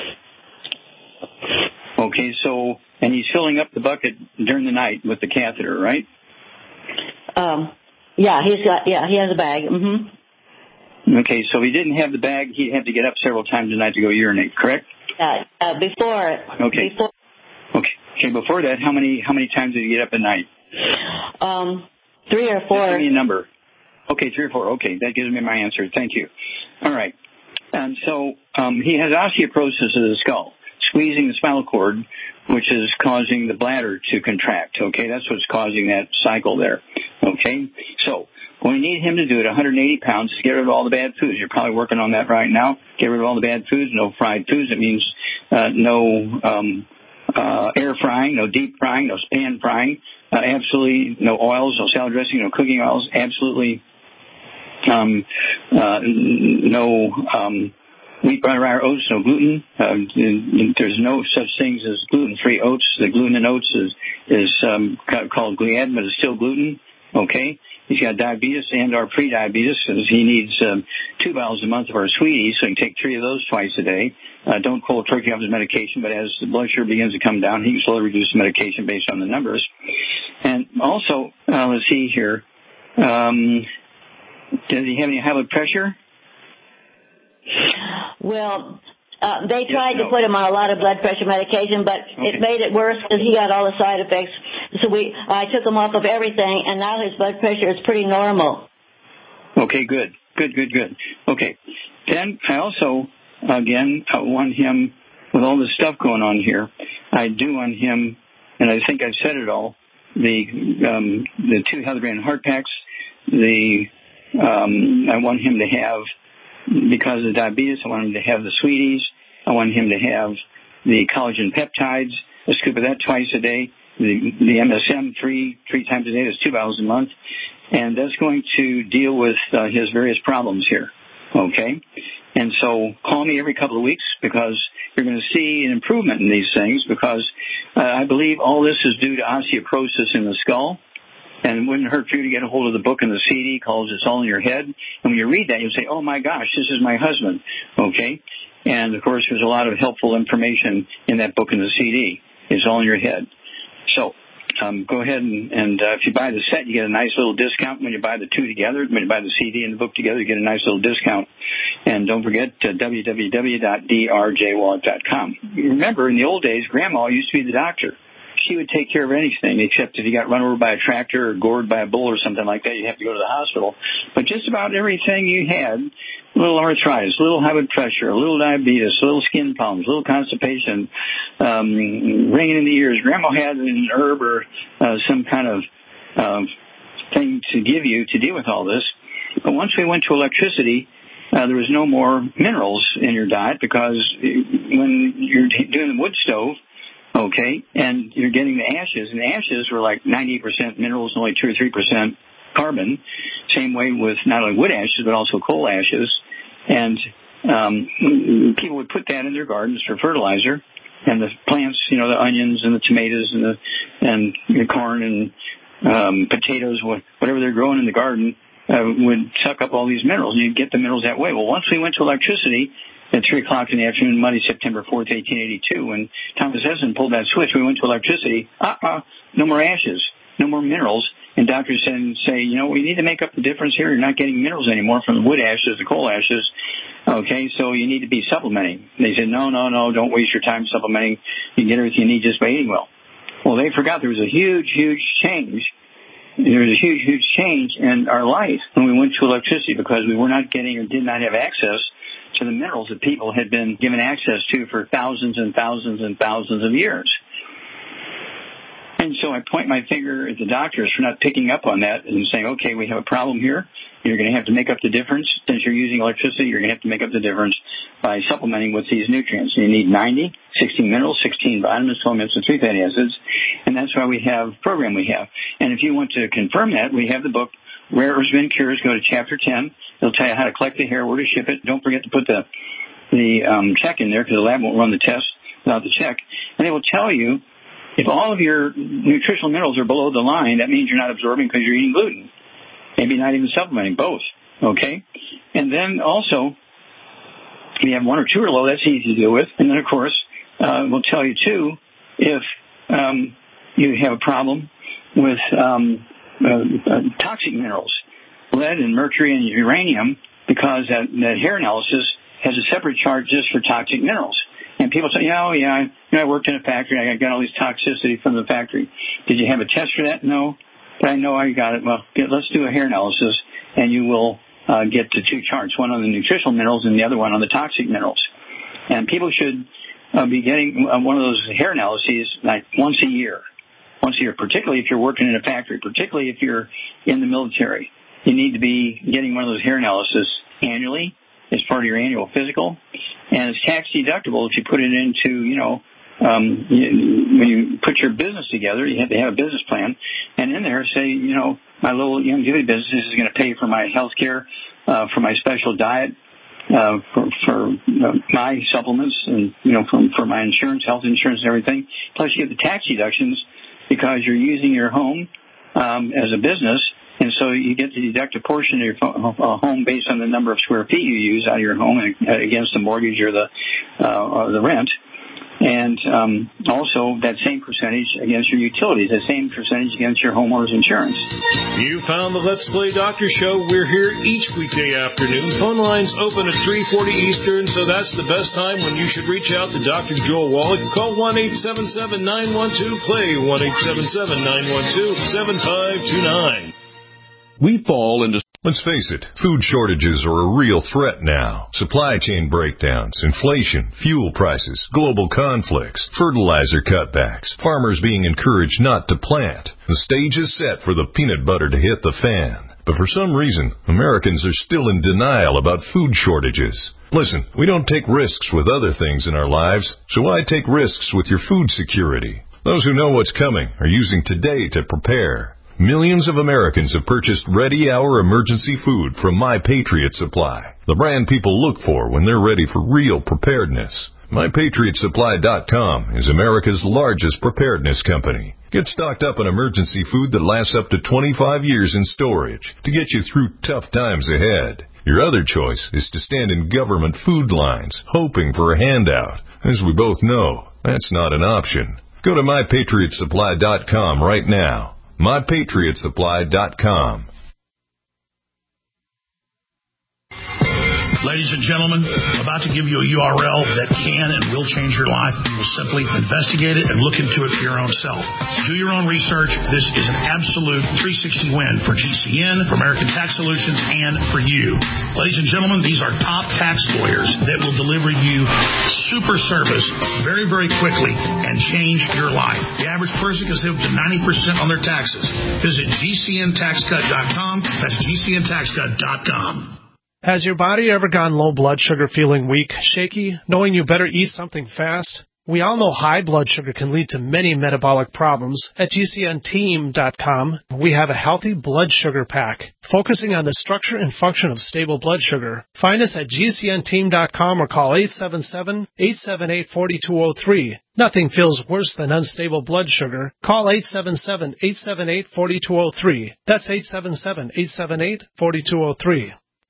Speaker 3: Okay, so, and he's filling up the bucket during the night with the catheter, right?
Speaker 19: Um, yeah, he's got, yeah, he has a bag. Mm-hmm.
Speaker 3: Okay, so if he didn't have the bag, he'd have to get up several times a night to go urinate, correct?
Speaker 19: Uh, uh, before.
Speaker 3: Okay.
Speaker 19: Before.
Speaker 3: Okay. Okay, before that, how many how many times did he get up at night?
Speaker 19: Um, three or four.
Speaker 3: Just give me a number. Okay, three or four. Okay, that gives me my answer. Thank you. All right. And so um, he has osteoporosis of the skull, squeezing the spinal cord, which is causing the bladder to contract. Okay, that's what's causing that cycle there. Okay, so what we need him to do at one hundred eighty pounds is get rid of all the bad foods. You're probably working on that right now. Get rid of all the bad foods, no fried foods. It means uh, no um, uh, air frying, no deep frying, no pan frying, uh, absolutely no oils, no salad dressing, no cooking oils, absolutely um, uh, no um, wheat, bran, rye, or oats, no gluten. Uh, there's no such things as gluten-free oats. The gluten in oats is, is um, called gliadin, but it's still gluten. Okay? He's got diabetes and or pre-diabetes. He needs um, two bottles a month of our sweeties, so he can take three of those twice a day. Uh, don't cold turkey off his medication, but as the blood sugar begins to come down, he can slowly reduce the medication based on the numbers. And also, uh, let's see here, um, does he have any high blood pressure?
Speaker 19: Well, uh, they tried
Speaker 3: yes, no.
Speaker 19: to put him on a lot of blood pressure medication, but okay. It made it worse because he got all the side effects. So we, I took him off of everything, and now his blood pressure is pretty normal.
Speaker 3: Okay, good, good, good, good. Okay, then I also, again, I want him, with all this stuff going on here, I do want him, and I think I've said it all, the um, the two Healthy Brain Heart Packs, the, um, I want him to have, because of diabetes, I want him to have the sweeties, I want him to have the collagen peptides, a scoop of that twice a day, the, the M S M three three times a day, that's two bottles a month, and that's going to deal with uh, his various problems here, okay? And so call me every couple of weeks because you're going to see an improvement in these things because uh, I believe all this is due to osteoporosis in the skull, and it wouldn't hurt for you to get a hold of the book and the C D called It's All in Your Head, and when you read that, you'll say, oh my gosh, this is my husband, okay? And of course, there's a lot of helpful information in that book and the C D. It's All in Your Head. So um, go ahead and, and uh, if you buy the set, you get a nice little discount. When you buy the two together, when you buy the C D and the book together, you get a nice little discount. And don't forget uh, w w w dot d r j wallach dot com. Remember, in the old days, Grandma used to be the doctor. She would take care of anything, except if you got run over by a tractor or gored by a bull or something like that, you'd have to go to the hospital. But just about everything you had, a little arthritis, a little high blood pressure, a little diabetes, a little skin problems, a little constipation, um, ringing in the ears. Grandma had an herb or uh, some kind of uh, thing to give you to deal with all this. But once we went to electricity, uh, there was no more minerals in your diet because when you're doing the wood stove, okay, and you're getting the ashes, and the ashes were like ninety percent minerals and only two or three percent carbon. Same way with not only wood ashes, but also coal ashes. And um, people would put that in their gardens for fertilizer. And the plants, you know, the onions and the tomatoes and the and the corn and um, potatoes, whatever they're growing in the garden, uh, would suck up all these minerals. And you'd get the minerals that way. Well, once we went to electricity, at three o'clock in the afternoon, Monday, September fourth, eighteen eighty-two, when Thomas Edison pulled that switch, we went to electricity. Uh-uh, no more ashes, no more minerals. And doctors then say, you know, we need to make up the difference here. You're not getting minerals anymore from the wood ashes, the coal ashes. Okay, so you need to be supplementing. They said, no, no, no, don't waste your time supplementing. You can get everything you need just by eating well. Well, they forgot there was a huge, huge change. There was a huge, huge change in our life when we went to electricity because we were not getting or did not have access to the minerals that people had been given access to for thousands and thousands and thousands of years. And so I point my finger at the doctors for not picking up on that and saying, okay, we have a problem here. You're going to have to make up the difference. Since you're using electricity, you're going to have to make up the difference by supplementing with these nutrients. You need ninety, sixteen minerals, sixteen vitamins, twelve minerals, and three fatty acids. And that's why we have the program we have. And if you want to confirm that, we have the book, Rare Herbs Been Cures. Go to chapter ten. It'll tell you how to collect the hair, where to ship it. Don't forget to put the the um, check in there because the lab won't run the test without the check. And it will tell you if all of your nutritional minerals are below the line, that means you're not absorbing because you're eating gluten. Maybe not even supplementing, both. Okay? And then also, if you have one or two or low, that's easy to deal with. And then, of course, uh, we'll tell you, too, if um, you have a problem with um, uh, uh, toxic minerals, lead and mercury and uranium, because that, that hair analysis has a separate charge just for toxic minerals. And people say, oh, yeah, I, you know, I worked in a factory. I got all these toxicity from the factory. Did you have a test for that? No. But I know I got it. Well, get, let's do a hair analysis, and you will uh, get to two charts, one on the nutritional minerals and the other one on the toxic minerals. And people should uh, be getting uh, one of those hair analyses like once a year, once a year, particularly if you're working in a factory, particularly if you're in the military. You need to be getting one of those hair analyses annually as part of your annual physical. And it's tax deductible if you put it into, you know, um, you, when you put your business together, you have to have a business plan. And in there, say, you know, my little longevity business is going to pay for my health care, uh, for my special diet, uh, for, for uh, my supplements and, you know, for, for my insurance, health insurance and everything. Plus you have the tax deductions because you're using your home, um, as a business And so you get to deduct a portion of your home based on the number of square feet you use out of your home against the mortgage or the uh, or the rent. And um, also that same percentage against your utilities, that same percentage against your homeowner's insurance.
Speaker 4: You found the Let's Play Doctor Show. We're here each weekday afternoon. Phone lines open at three forty Eastern, so that's the best time when you should reach out to Doctor Joel Wallach. Call one eight seven seven, nine one two, play, one eight seven seven, nine one two, seven five two nine.
Speaker 2: We fall into...
Speaker 20: Let's face it, food shortages are a real threat now. Supply chain breakdowns, inflation, fuel prices, global conflicts, fertilizer cutbacks, farmers being encouraged not to plant. The stage is set for the peanut butter to hit the fan. But for some reason, Americans are still in denial about food shortages. Listen, we don't take risks with other things in our lives, so why take risks with your food security? Those who know what's coming are using today to prepare. Millions of Americans have purchased ready-hour emergency food from My Patriot Supply, the brand people look for when they're ready for real preparedness. My Patriot Supply dot com is America's largest preparedness company. Get stocked up on emergency food that lasts up to twenty-five years in storage to get you through tough times ahead. Your other choice is to stand in government food lines, hoping for a handout. As we both know, that's not an option. Go to My Patriot Supply dot com right now. My Patriot Supply dot com.
Speaker 16: Ladies and gentlemen, about to give you a U R L that can and will change your life. You will simply investigate it and look into it for your own self. Do your own research. This is an absolute three sixty win for G C N, for American Tax Solutions, and for you. Ladies and gentlemen, these are top tax lawyers that will deliver you super service very, very quickly and change your life. The average person can save up to ninety percent on their taxes. Visit G C N tax cut dot com. That's G C N tax cut dot com.
Speaker 9: Has your body ever gone low blood sugar, feeling weak, shaky, knowing you better eat something fast? We all know high blood sugar can lead to many metabolic problems. At G C N team dot com, we have a healthy blood sugar pack, focusing on the structure and function of stable blood sugar. Find us at G C N team dot com or call eight seven seven, eight seven eight, four two zero three. Nothing feels worse than unstable blood sugar. Call eight seven seven, eight seven eight, four two zero three. That's eight seven seven, eight seven eight, four two zero three.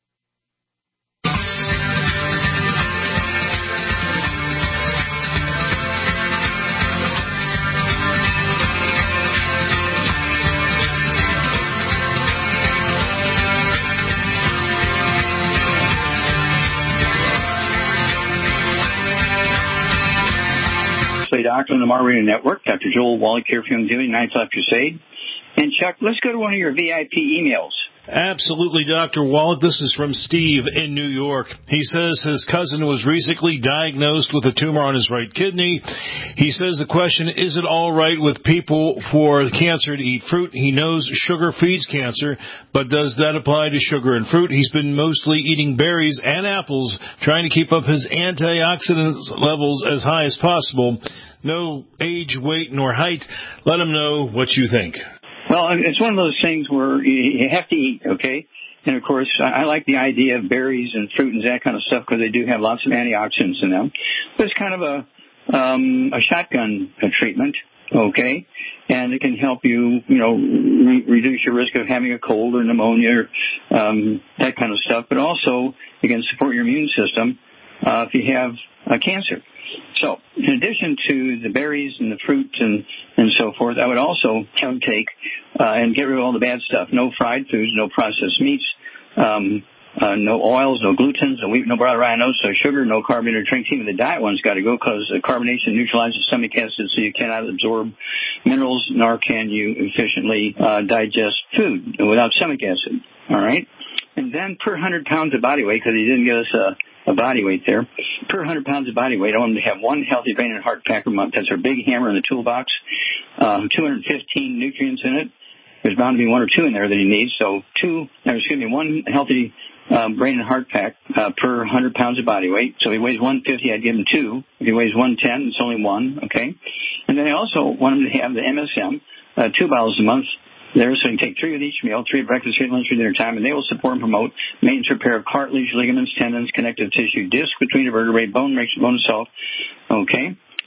Speaker 3: Doctor on the Mar Radio Network, Doctor Joel Wallach here from the Ninth Life Crusade. And Chuck, let's go to one of your V I P emails.
Speaker 4: Absolutely, Doctor Wallach. This is from Steve in New York. He says his cousin was recently diagnosed with a tumor on his right kidney. He says the question, is it all right with people for cancer to eat fruit? He knows sugar feeds cancer, but does that apply to sugar and fruit? He's been mostly eating berries and apples, trying to keep up his antioxidant levels as high as possible. No age, weight, nor height. Let him know what you think.
Speaker 3: Well, it's one of those things where you have to eat, okay? And, of course, I like the idea of berries and fruit and that kind of stuff because they do have lots of antioxidants in them. But it's kind of a um, a shotgun treatment, okay? And it can help you, you know, re- reduce your risk of having a cold or pneumonia or um, that kind of stuff. But also, it can support your immune system uh, if you have uh, cancer. So, in addition to the berries and the fruit and, and so forth, I would also take uh, and get rid of all the bad stuff. No fried foods, no processed meats, um, uh, no oils, no glutens, no wheat, no brown rhinos, no sugar, no carbonated drinks. Even the diet one's got to go because the carbonation neutralizes stomach acid, so you cannot absorb minerals, nor can you efficiently uh, digest food without stomach acid. All right? And then per one hundred pounds of body weight, because he didn't give us a, a body weight there, per one hundred pounds of body weight, I want him to have one healthy brain and heart pack a month. That's our big hammer in the toolbox. Um, two hundred fifteen nutrients in it. There's bound to be one or two in there that he needs. So two, or excuse me, one healthy um, brain and heart pack uh, per one hundred pounds of body weight. So if he weighs one fifty, I'd give him two. If he weighs one ten, it's only one, okay? And then I also want him to have the M S M, uh, two bottles a month. There, so you can take three with each meal, three at breakfast, three at lunch, three at dinner time, and they will support and promote maintenance repair of cartilage, ligaments, tendons, connective tissue, disc between the vertebrae, bone, bone salt, okay?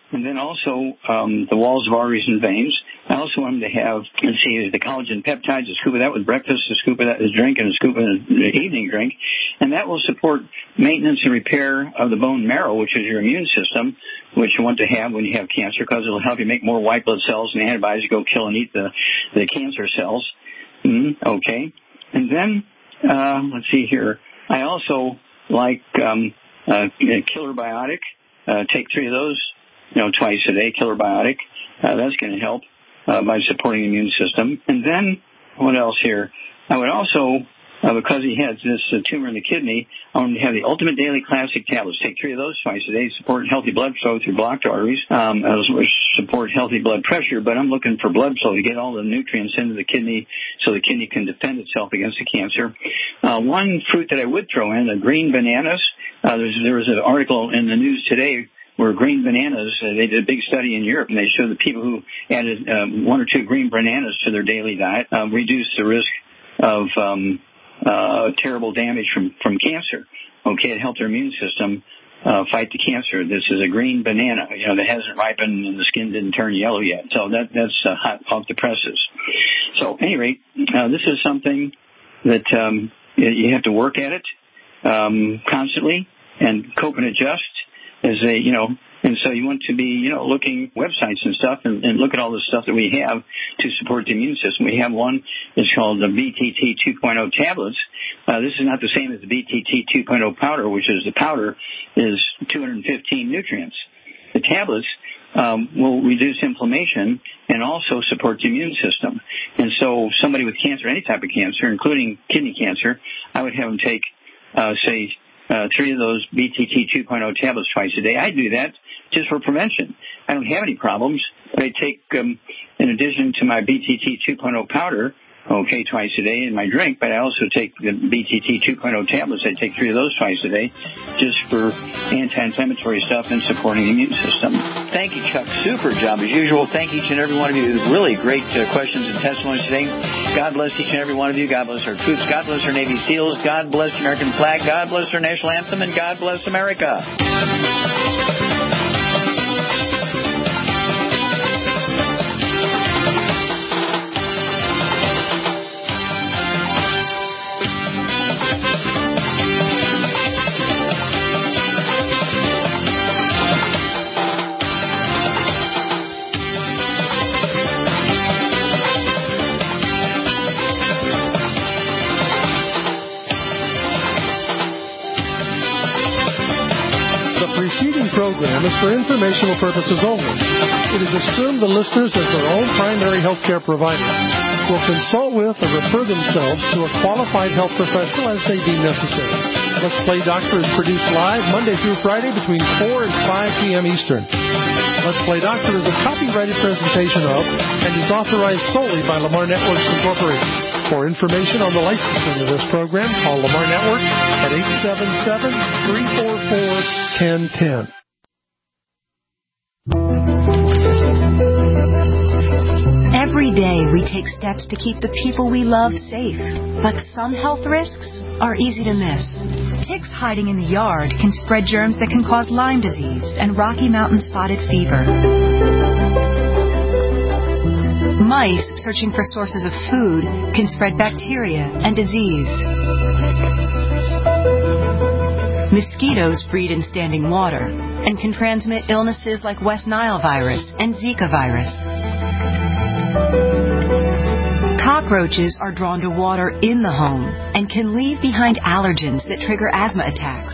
Speaker 3: And then also um, the walls of arteries and veins. I also want them to have, let's see, the collagen peptides, a scoop of that with breakfast, a scoop of that with drink, and a scoop of the evening drink. And that will support maintenance and repair of the bone marrow, which is your immune system, which you want to have when you have cancer, because it will help you make more white blood cells and antibodies to go kill and eat the, the cancer cells. Mm, okay. And then, uh, let's see here. I also like um, uh, Killer Biotic. Uh, take three of those, you know, twice a day, Killer Biotic. Uh, that's going to help uh, by supporting the immune system. And then, what else here? I would also, uh, because he has this uh, tumor in the kidney, I want him to have the Ultimate Daily Classic tablets. Take three of those twice a day to support healthy blood flow through blocked arteries, um, as well as support healthy blood pressure. But I'm looking for blood flow to get all the nutrients into the kidney so the kidney can defend itself against the cancer. Uh, one fruit that I would throw in, the green bananas. Uh, there's, there was an article in the news today where green bananas, uh, they did a big study in Europe, and they showed that people who added um, one or two green bananas to their daily diet um, reduced the risk of um, uh, terrible damage from, from cancer. Okay, it helped their immune system uh, fight the cancer. This is a green banana, you know, that hasn't ripened and the skin didn't turn yellow yet. So that that's uh, hot off the presses. So, at any rate, uh, this is something that um, you have to work at it um, constantly and cope and adjust. As a, you know, and so you want to be, you know, looking websites and stuff and, and look at all the stuff that we have to support the immune system. We have one that's called the B T T two point oh tablets. Uh, this is not the same as the B T T two point oh powder, which is the powder is two hundred fifteen nutrients. The tablets um, will reduce inflammation and also support the immune system. And so somebody with cancer, any type of cancer, including kidney cancer, I would have them take, uh, say, Uh, three of those B T T two point oh tablets twice a day. I do that just for prevention. I don't have any problems. I take, um, in addition to my B T T two point oh powder, okay, twice a day in my drink, but I also take the B T T two point oh tablets. I take three of those twice a day just for anti-inflammatory stuff and supporting the immune system.
Speaker 21: Thank you, Chuck. Super job as usual. Thank each and every one of you. Really great uh, questions and testimonies today. God bless each and every one of you. God bless our troops. God bless our Navy SEALs. God bless the American flag. God bless our national anthem. And God bless America.
Speaker 9: Program is for informational purposes only. It is assumed the listeners, as their own primary health care provider, will consult with or refer themselves to a qualified health professional as they deem necessary. Let's Play Doctor is produced live Monday through Friday between four and five p.m. Eastern. Let's Play Doctor is a copyrighted presentation of and is authorized solely by Lamar Networks Incorporated. For information on the licensing of this program, call Lamar Networks at eight seven seven, three four four, one zero one zero.
Speaker 22: Every day we take steps to keep the people we love safe, but some health risks are easy to miss. Ticks hiding in the yard can spread germs that can cause Lyme disease and Rocky Mountain spotted fever. Mice searching for sources of food can spread bacteria and disease. Mosquitoes breed in standing water and can transmit illnesses like West Nile virus and Zika virus. Cockroaches are drawn to water in the home and can leave behind allergens that trigger asthma attacks.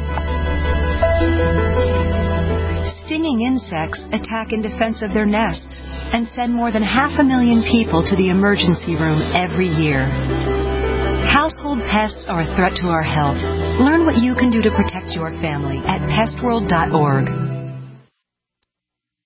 Speaker 22: Stinging insects attack in defense of their nests and send more than half a million people to the emergency room every year. Household pests are a threat to our health. Learn what you can do to protect your family at pest world dot org.